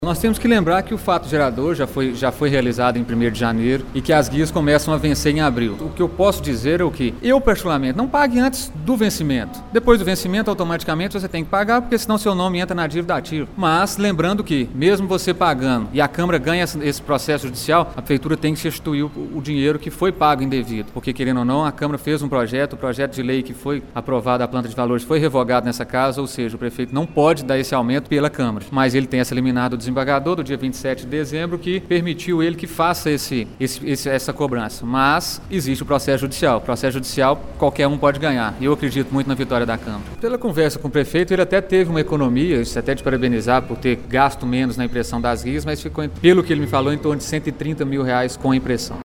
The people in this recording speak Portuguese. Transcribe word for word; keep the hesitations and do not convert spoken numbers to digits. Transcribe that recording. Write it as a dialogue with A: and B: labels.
A: Nós temos que lembrar que o fato gerador já foi, já foi realizado em primeiro de janeiro e que as guias começam a vencer em abril. O que eu posso dizer é o que eu, particularmente, não pague antes do vencimento. Depois do vencimento, automaticamente você tem que pagar, porque senão seu nome entra na dívida ativa. Mas, lembrando que, mesmo você pagando e a Câmara ganha esse processo judicial, a Prefeitura tem que restituir o, o dinheiro que foi pago indevido. Porque, querendo ou não, a Câmara fez um projeto, o projeto de lei que foi aprovado, a planta de valores foi revogado nessa casa, ou seja, o prefeito não pode dar esse aumento pela Câmara. Mas ele tem essa liminar do desembargador do dia vinte e sete de dezembro que permitiu ele que faça esse, esse, esse, essa cobrança. Mas existe o processo judicial. O processo judicial qualquer um pode ganhar. E eu acredito muito na vitória da Câmara. Pela conversa com o prefeito, ele até teve uma economia, isso até de parabenizar por ter gasto menos na impressão das guias, mas ficou, pelo que ele me falou, em torno de cento e trinta mil reais com a impressão.